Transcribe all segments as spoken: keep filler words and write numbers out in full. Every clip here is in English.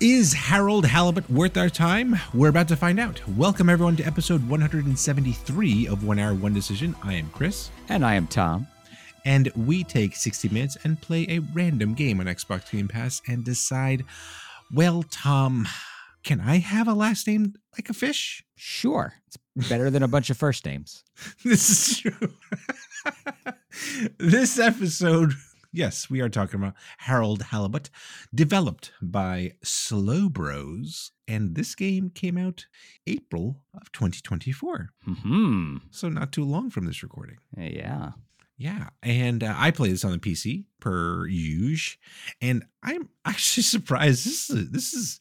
Is Harold Halibut worth our time? We're about to find out. Welcome everyone to episode one hundred seventy-three of One Hour, One Decision. I am Chris. And I am Tom. And we take sixty minutes and play a random game on Xbox Game Pass and decide, well, Tom, can I have a last name like a fish? Sure. It's better than a bunch of first names. This is true. This episode... Yes, we are talking about Harold Halibut, developed by Slow Bros, and this game came out April of twenty twenty-four. Mm-hmm. So not too long from this recording. Yeah. Yeah, and uh, I play this on the P C per usual, and I'm actually surprised. This is this is.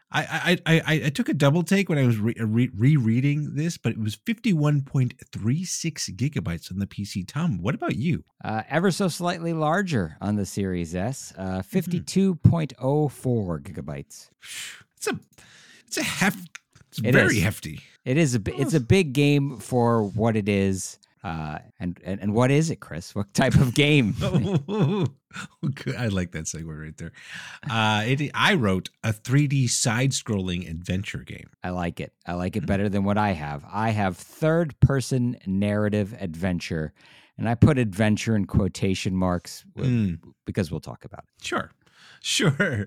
I, I I I took a double take when I was re- re- rereading this, but it was fifty-one point three six gigabytes on the P C. Tom, what about you? Uh, ever so slightly larger on the Series S, uh, fifty-two point oh four gigabytes. It's a it's a heft. It's It very is. hefty. It is a bi- it's a big game for what it is. Uh, and, and and what is it, Chris? What type of game? Oh, good. I like that segue right there. Uh, it, I wrote a three D side-scrolling adventure game. I like it. I like it better than what I have. I have third-person narrative adventure, and I put adventure in quotation marks with, Mm. because we'll talk about it. Sure, sure.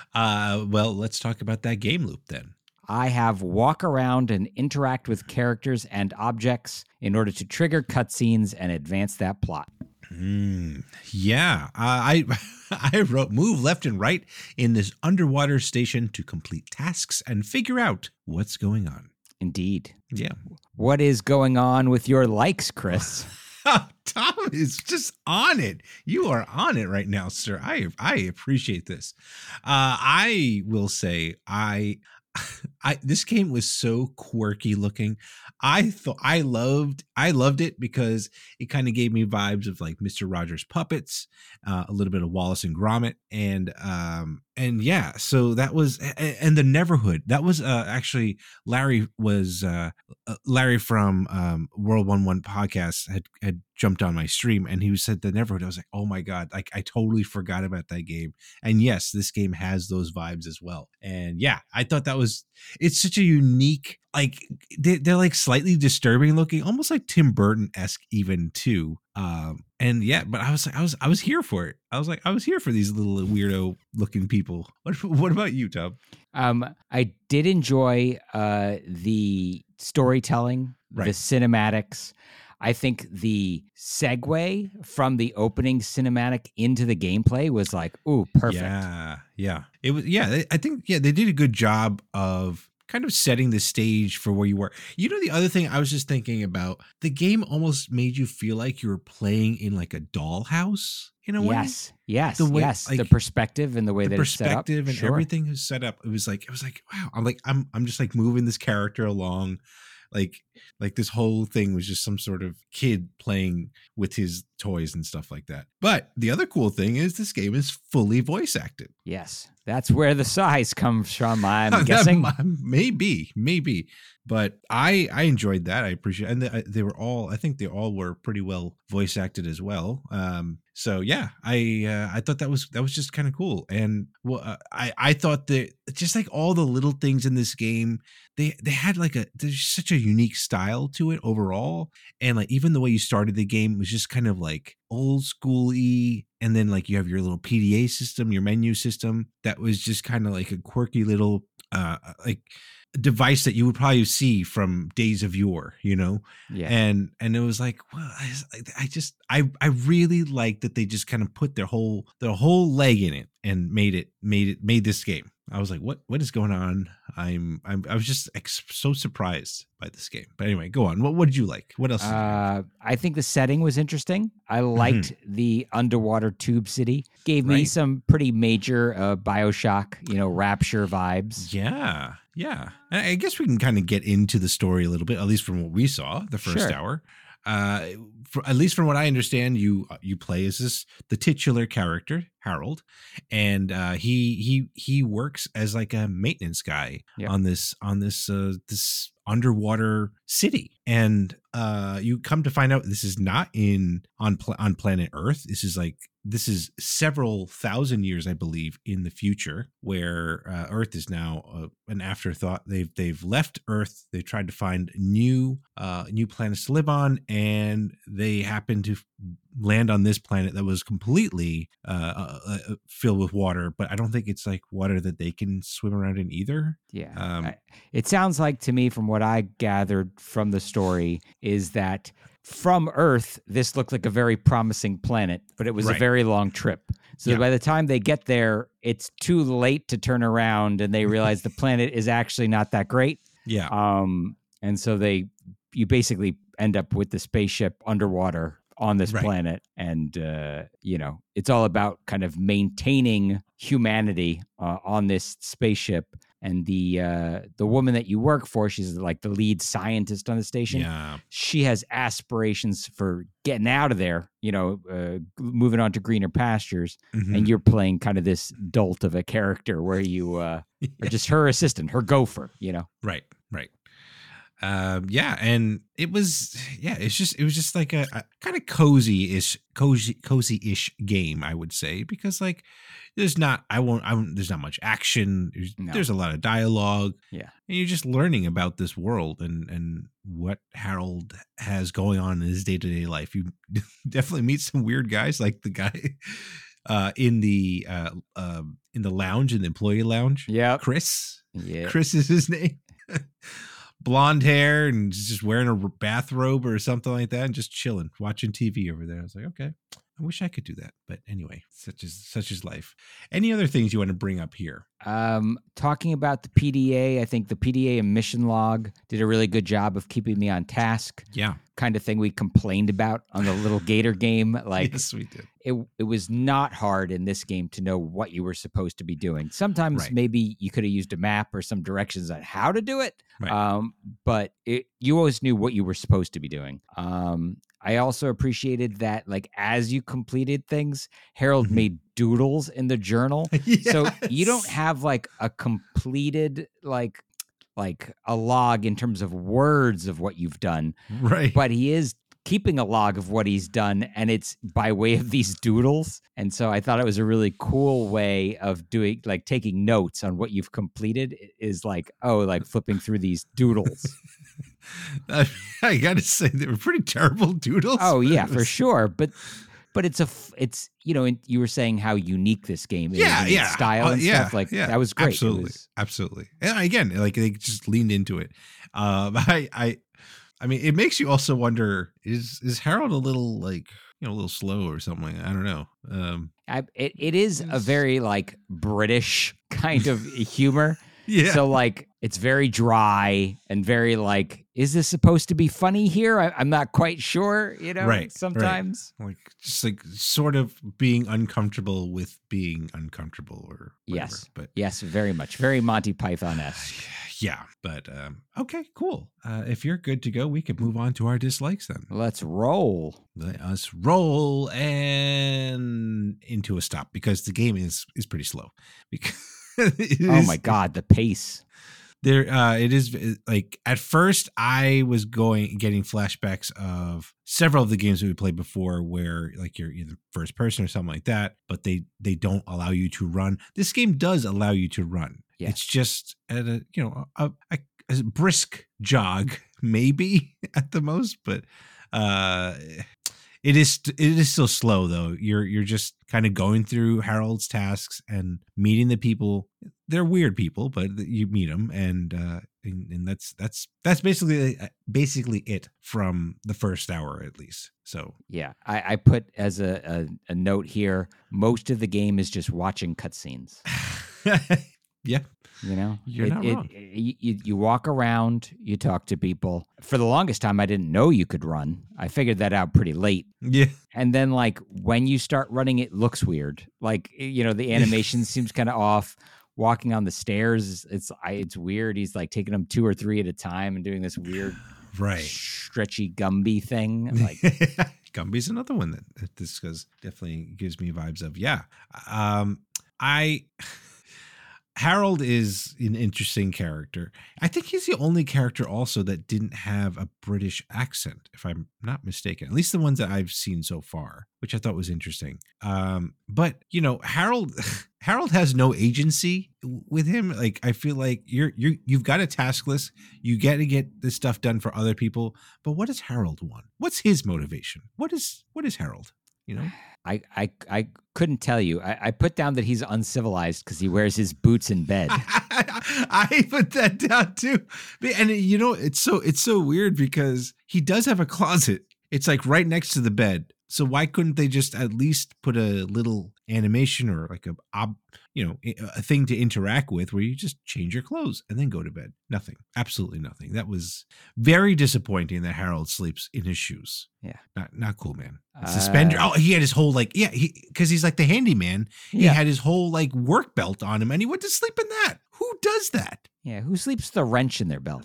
Uh, well, let's talk about that game loop then. I have walk around and interact with characters and objects in order to trigger cutscenes and advance that plot. Mm, yeah, uh, I I wrote move left and right in this underwater station to complete tasks and figure out what's going on. Indeed. Yeah. What is going on with your likes, Chris? Tom is just on it. You are on it right now, sir. I I appreciate this. Uh, I will say I. I this game was so quirky looking. I thought I loved I loved it because it kind of gave me vibes of like Mister Rogers' Puppets, uh, a little bit of Wallace and Gromit, and um and yeah, so that was and the Neverhood. That was uh, actually Larry was uh, Larry from um, World One One podcast had had jumped on my stream and he said the Neverhood. I was like, oh my god, like I totally forgot about that game. And yes, this game has those vibes as well. And yeah, I thought that was it's such a unique, like they, they're like slightly disturbing looking, almost like Tim Burton-esque even too. Um, and yeah, but I was like, I was, I was here for it. I was like, I was here for these little weirdo looking people. What, what about you, Tom? Um, I did enjoy uh, the storytelling, Right. the cinematics. I think the segue from the opening cinematic into the gameplay was like, ooh, perfect. Yeah, yeah. It was. Yeah, they- I think. Yeah, they did a good job of kind of setting the stage for where you were. You know, the other thing I was just thinking about, the game almost made you feel like you were playing in like a dollhouse in a way. Yes, yes, The way- yes. like, the perspective and the way The that it's set up. perspective and Sure. everything is set up. It was like it was like wow. I'm like I'm I'm just like moving this character along. Like, like this whole thing was just some sort of kid playing with his toys and stuff like that. But the other cool thing is this game is fully voice acted. Yes, that's where the size comes from. I'm That guessing. m- maybe, maybe, but I I enjoyed that. I appreciate, and they, they were all. I think they all were pretty well voice acted as well. Um, so yeah, I uh, I thought that was that was just kind of cool, and well, uh, I I thought that just like all the little things in this game, they they had like a there's such a unique style to it overall, and like even the way you started the game was just kind of like old school-y, and then like you have your little P D A system, your menu system that was just kind of like a quirky little uh like device that you would probably see from days of yore, you know. Yeah. and and it was like, well, I, I just I I really like that they just kind of put their whole their whole leg in it and made it made it made this game. I was like, what what is going on? I'm I'm I was just ex- so surprised by this game. But anyway, go on. What what did you like? What else? Did you like? Uh, I think the setting was interesting. I liked the underwater tube city. Gave me Right. some pretty major uh, Bioshock, you know, Rapture vibes. Yeah, yeah. And I guess we can kind of get into the story a little bit, at least from what we saw the first Sure. hour. Uh, for, at least from what I understand, you you play as this the titular character Harold, and uh, he he he works as like a maintenance guy Yep. on this on this uh, this underwater city, and uh, you come to find out this is not in on pl- on planet Earth. This is like this is several thousand years, I believe, in the future, where uh, Earth is now uh, an afterthought. They've they've left Earth. They tried to find new uh, new planets to live on, and they happen to land on this planet that was completely uh, uh, uh, filled with water. But I don't think it's like water that they can swim around in either. Yeah. Um, I, it sounds like to me, from what I gathered from the story, is that from Earth, this looked like a very promising planet, but it was Right. a very long trip. So Yeah. by the time they get there, it's too late to turn around, and they realize the planet is actually not that great. yeah. Um, and so they, you basically end up with the spaceship underwater on this Right. planet, and uh, you know, it's all about kind of maintaining humanity uh, on this spaceship. And the uh, the woman that you work for, she's like the lead scientist on the station. Yeah. She has aspirations for getting out of there, you know, uh, moving on to greener pastures. Mhm. And you're playing kind of this dolt of a character where you uh, are just her assistant, her gopher, you know. Right, right. Um, yeah, and it was, yeah, it's just, it was just like a, a kind of cozy-ish, cozy, cozy-ish game, I would say, because like, there's not, I won't, I won't, there's not much action. There's, No. there's a lot of dialogue. Yeah. And you're just learning about this world and, and what Harold has going on in his day-to-day life. You definitely meet some weird guys, like the guy uh, in the, uh, uh, in the lounge, in the employee lounge. Yeah. Chris. Yeah. Chris is his name. Blonde hair and just wearing a bathrobe or something like that and just chilling, watching T V over there. I was like, okay, I wish I could do that. But anyway, such is such is life. Any other things you want to bring up here? Um, talking about the P D A, I think the P D A and mission log did a really good job of keeping me on task. Yeah. Kind of thing we complained about on the little Gator game. Like, yes, we did. it it was not hard in this game to know what you were supposed to be doing. Sometimes Right. maybe you could have used a map or some directions on how to do it, Right. um, but it, you always knew what you were supposed to be doing. Um, I also appreciated that, like, as you completed things, Harold Mhm. made doodles in the journal. So you don't Yes. have like a completed like like a log in terms of words of what you've done, right. but he is keeping a log of what he's done, and it's by way of these doodles. And so I thought it was a really cool way of doing, like, taking notes on what you've completed is like, oh, like flipping through these doodles. I, I gotta say they were pretty terrible doodles. Oh but yeah, it for was- sure. But but it's a f- it's you know, and you were saying how unique this game is, Yeah, in its yeah, style Uh, and yeah, stuff. Like yeah, that was great. It Absolutely, was- absolutely. And again, like they just leaned into it. Um, I, I, I mean, it makes you also wonder: is is Harold a little like you know a little slow or something? I don't know. Um, I, it, it is a It's- very like British kind of humor. yeah, So like it's very dry and very like, is this supposed to be funny here? I, I'm not quite sure, you know, Right, right. sometimes. like just like sort of being uncomfortable with being uncomfortable or whatever. Yes. But Yes, very much. Very Monty Python-esque. yeah, but um, okay, cool. Uh, if you're good to go, we can move on to our dislikes then. Let's roll. Let us roll and into a stop because the game is is pretty slow. Because it Oh is- my God, the pace. there uh it is like at first I was going getting flashbacks of several of the games that we played before where like you're either first person or something like that, but they they don't allow you to run. This game does allow you to run. Yes. It's just at a you know a, a, a brisk jog maybe at the most, but uh it is it is still slow though. You're you're just kind of going through Harold's tasks and meeting the people. They're weird people, but you meet them, and uh, and, and that's that's that's basically basically it from the first hour at least. So Yeah, I, I put as a, a, a note here, most of the game is just watching cutscenes. yeah, You know, You're It- not it- wrong. it- you, you walk around, you talk to people. For the longest time, I didn't know you could run. I figured that out pretty late. yeah, And then, like, when you start running, it looks weird. Like, you know, the animation seems kind of off. Walking on the stairs, it's I, it's weird. He's like taking them two or three at a time and doing this weird, right. stretchy Gumby thing. Like, Gumby's another one that, that this goes definitely gives me vibes of. Yeah, um, I. Harold is an interesting character. I think he's the only character also that didn't have a British accent, if I'm not mistaken. At least the ones that I've seen so far, which I thought was interesting. Um, but you know, Harold Harold has no agency with him. Like I feel like you're you you've got a task list. You get to get this stuff done for other people. But what does Harold want? What's his motivation? What is what is Harold? You know? I, I, I couldn't tell you. I, I put down that he's uncivilized because he wears his boots in bed. I put that down too. And you know, it's so it's so weird because he does have a closet. It's like right next to the bed. So why couldn't they just at least put a little animation or like a, ob, you know, a thing to interact with where you just change your clothes and then go to bed? Nothing. Absolutely nothing. That was very disappointing that Harold sleeps in his shoes. Yeah. Not not cool, man. Suspender. Uh, oh, he had his whole like, yeah, he because he's like the handyman. He yeah. had his whole like work belt on him and he went to sleep in that. Who does that? Yeah. Who sleeps with the wrench in their belt?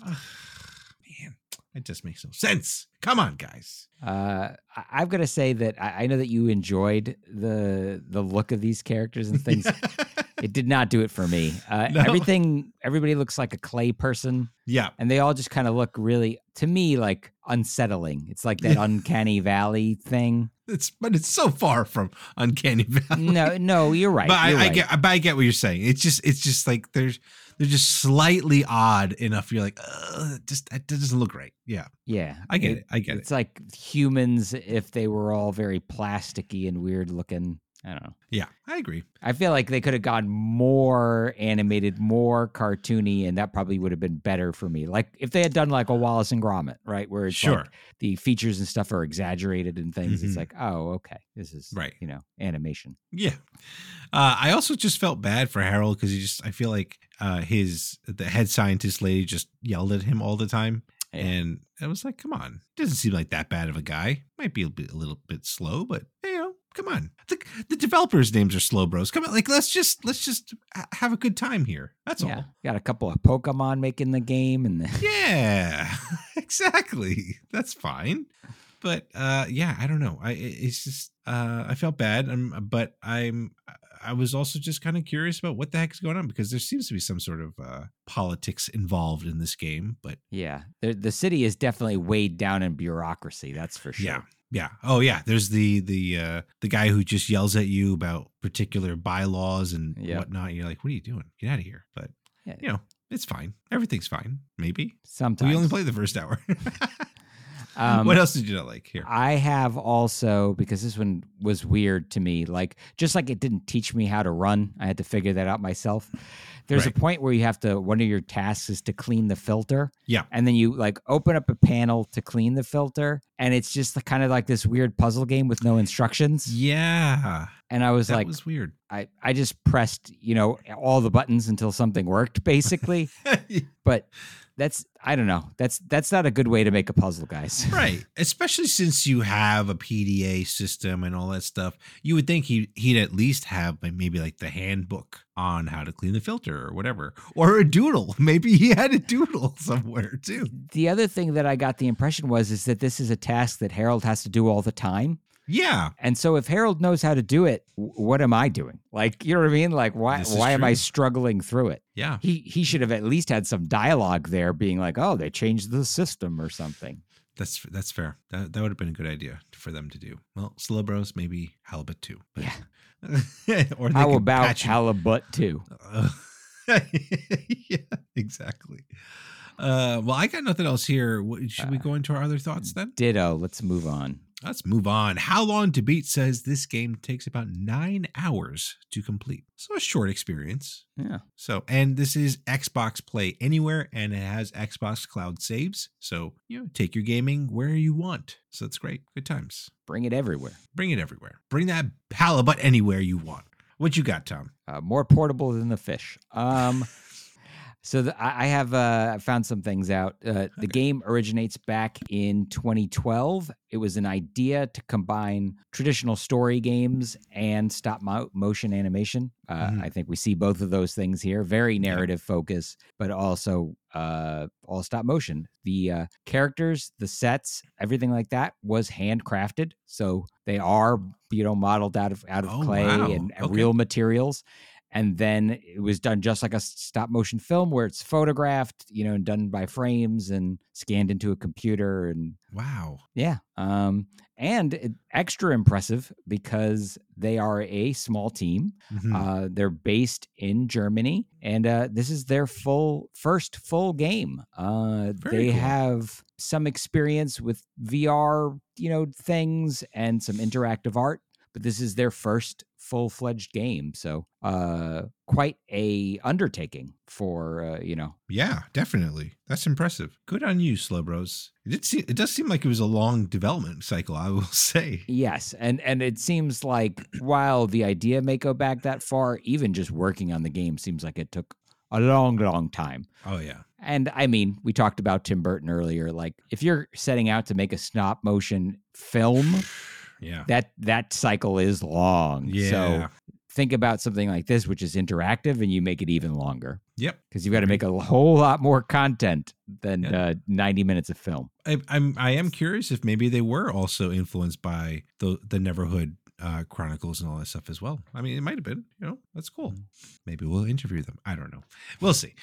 Man, it just makes no sense. Come on, guys. Uh, I- I've got to say that I-, I know that you enjoyed the the look of these characters and things. It did not do it for me. Uh, No. Everything, everybody looks like a clay person. Yeah. And they all just kind of look really, to me, like unsettling. It's like that Yeah. uncanny valley thing. It's but it's so far from Uncanny Valley. No, no, you're right. But I, you're I right. get, but I get what you're saying. It's just, it's just like there's, they're just slightly odd enough. You're like, uh, just that doesn't look right. Yeah, Yeah, I get it. I get It's it. like humans if they were all very plasticky and weird looking. I don't know. Yeah, I agree. I feel like they could have gone more animated, more cartoony, and that probably would have been better for me. Like if they had done like a Wallace and Gromit, right, where it's Sure. like the features and stuff are exaggerated and things. It's Mhm. like, oh, okay, this is Right. you know, animation. Yeah. Uh, I also just felt bad for Harold because he just, I feel like uh, his, the head scientist lady just yelled at him all the time. Yeah. And I was like, come on. Doesn't seem like that bad of a guy. Might be a, bit, a little bit slow, but you know, come on. The, the developers' names are Slow Bros. Come on. Like, let's just, let's just ha- have a good time here. That's Yeah, all. got a couple of Pokemon making the game, and the, Yeah, exactly. That's fine. But uh, yeah, I don't know. I it- it's just uh, I felt bad, um, but I'm I was also just kind of curious about what the heck is going on because there seems to be some sort of uh, politics involved in this game. But yeah, the the city is definitely weighed down in bureaucracy. That's for sure. yeah, yeah. Oh yeah. There's the the uh, the guy who just yells at you about particular bylaws and Yep. whatnot. You're like, what are you doing? Get out of here. But Yeah. you know, it's fine. Everything's fine. Maybe Sometimes we only played the first hour. Um, what else did you not like here? I have also, because this one was weird to me, like just like it didn't teach me how to run, I had to figure that out myself. There's Right. a point where you have to, one of your tasks is to clean the filter. Yeah. And then you like open up a panel to clean the filter. And it's just kind of like this weird puzzle game with no instructions. Yeah, And I was that like, was weird. I, I just pressed, you know, all the buttons until something worked, basically. But that's, I don't know. That's that's not a good way to make a puzzle, guys. Right, especially since you have a P D A system and all that stuff. You would think he he'd at least have like, maybe like the handbook on how to clean the filter or whatever, or a doodle. Maybe he had a doodle somewhere too. The other thing that I got the impression was is that this is a task that Harold has to do all the time. Yeah, And so if Harold knows how to do it, w- what am I doing? Like, you know what I mean? Like, why This is why am I true. struggling through it? yeah. He he should have at least had some dialogue there being like, oh, they changed the system or something. That's that's fair. That that would have been a good idea for them to do. Well, Slow Bros, maybe Halibut too. but- or they How could about patch it. Halibut too? Uh, yeah, exactly. Uh, well, I got nothing else here. What- Should we Uh, go into our other thoughts then? Ditto. Let's move on. Let's move on. How Long to Beat says this game takes about nine hours to complete. So a short experience. Yeah. So, and this is Xbox Play Anywhere and it has Xbox Cloud saves. So, you know, take your gaming where you want. So that's great. Good times. Bring it everywhere. Bring it everywhere. Bring that halibut anywhere you want. What you got, Tom? Uh, more portable than the fish. Um, so the, I I have uh, found some things out. Uh, the game originates back in twenty twelve. It was an idea to combine traditional story games and stop mo- motion animation. Uh, Mhm. I think we see both of those things here. Very narrative focus, but also uh, all stop motion. The uh, characters, the sets, everything like that was handcrafted. So they are, you know, modeled out of out of Oh, clay wow. and, and Okay. real materials. and then it was done just like a stop motion film where it's photographed, you know, and done by frames and scanned into a computer. And wow. Yeah. Um, and it, extra impressive because they are a small team. Mhm. Uh, they're based in Germany, and uh, this is their full first full game. Uh, Very they cool. have some experience with V R, you know, things and some interactive art, but this is their first full-fledged game. So uh, quite a undertaking for, uh, you know. Yeah, definitely. That's impressive. Good on you, Slowbros. It did seem, it does seem like it was a long development cycle, I will say. Yes, and and it seems like while the idea may go back that far, even just working on the game seems like it took a long, long time. Oh, yeah. And I mean, we talked about Tim Burton earlier. Like, if you're setting out to make a stop motion film, Yeah. that that cycle is long. Yeah. So think about something like this, which is interactive, and you make it even longer. Yep. Because you've got to make a whole lot more content than Yeah. uh, ninety minutes of film. I, I'm I am curious if maybe they were also influenced by the the Neverhood uh, Chronicles and all that stuff as well. I mean, it might have been. You know, that's cool. Maybe we'll interview them. I don't know. We'll see.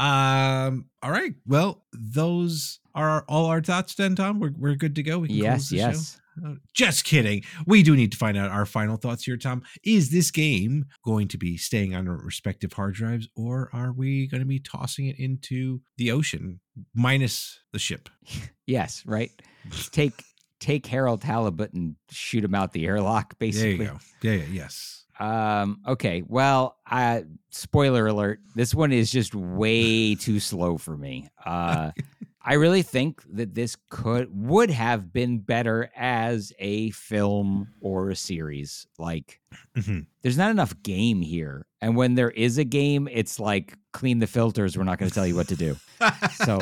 Um. All right. Well, those are all our thoughts then, Tom. We're we're good to go. We can Yes, close the yes. show. Uh, Just kidding. We do need to find out our final thoughts here, Tom. Is this game going to be staying on our respective hard drives, or are we going to be tossing it into the ocean minus the ship? Yes, right. Take take Harold Halibut and shoot him out the airlock, basically. There you go. Yeah, yeah, yes. Um, okay. Well, uh, spoiler alert. This one is just way too slow for me. Uh, I really think that this could would have been better as a film or a series. Like, Mhm. there's not enough game here. And when there is a game, it's like, clean the filters. We're not going to tell you what to do. So,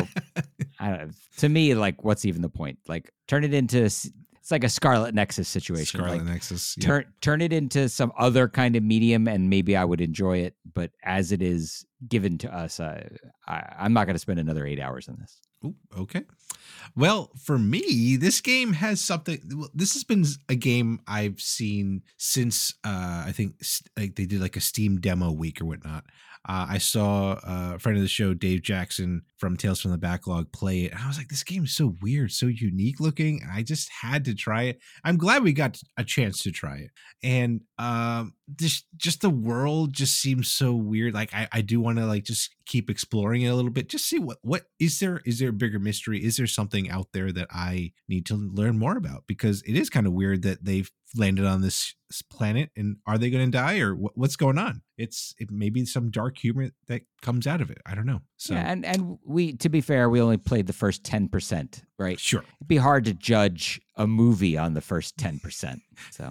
I don't know. To me, like, what's even the point? Like, turn it into, it's like a Scarlet Nexus situation. Scarlet like, Nexus. Yeah. turn turn it into some other kind of medium, and maybe I would enjoy it. But as it is given to us, uh, I, I'm not going to spend another eight hours on this. Ooh, okay. Well, for me, this game has something. well, This has been a game I've seen since uh, I think s- like they did like a Steam demo week or whatnot. Uh, I saw uh, a friend of the show, Dave Jackson from Tales from the Backlog, play it. And I was like, this game is so weird, so unique looking. I just had to try it. I'm glad we got a chance to try it. And um, this, just the world just seems so weird. Like I, I do want to like just keep exploring it a little bit. Just see what what is there. Is there a bigger mystery? Is there something out there that I need to learn more about? Because it is kind of weird that they've landed on this planet, and are they going to die, or what, what's going on? It's it may be some dark humor that comes out of it. I don't know. So Yeah, and and we, to be fair, we only played the first ten percent, right? sure. It'd be hard to judge a movie on the first ten percent. So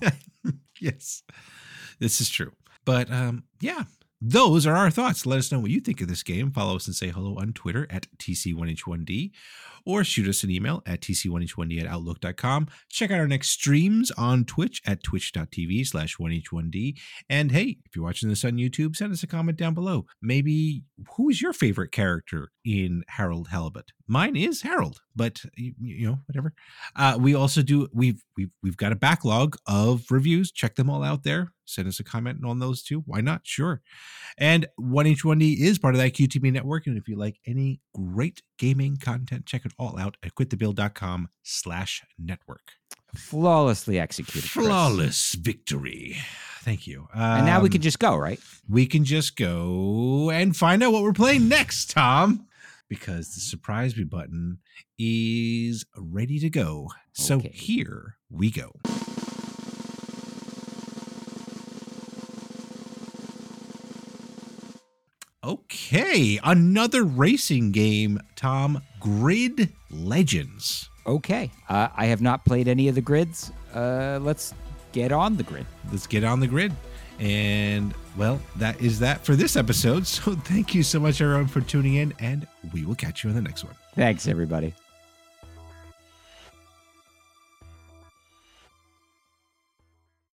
Yes, this is true. But um, yeah, those are our thoughts. Let us know what you think of this game. Follow us and say hello on Twitter at T C one H one D, or shoot us an email at T C one H one D at outlook dot com. Check out our next streams on Twitch at twitch.tv slash 1H1D. And hey, if you're watching this on YouTube, send us a comment down below. Maybe who is your favorite character in Harold Halibut? Mine is Harold, but you, you know, whatever. Uh, we also do, we've, we've, we've got a backlog of reviews. Check them all out there. Send us a comment on those too. Why not? Sure. And one H one D is part of that Q T B network. And if you like any great gaming content, check it all out at quitthebill.com slash network. flawlessly executed. Chris. Flawless victory. Thank you. Um, And now we can just go, right? we can just go and find out what we're playing next, Tom, because the surprise me button is ready to go. So Okay. here we go. Okay, another racing game, Tom. Grid Legends. Okay. Uh, I have not played any of the grids. Uh, let's get on the grid. Let's get on the grid. And, well, that is that for this episode. So thank you so much, everyone, for tuning in, and we will catch you in the next one. Thanks, everybody.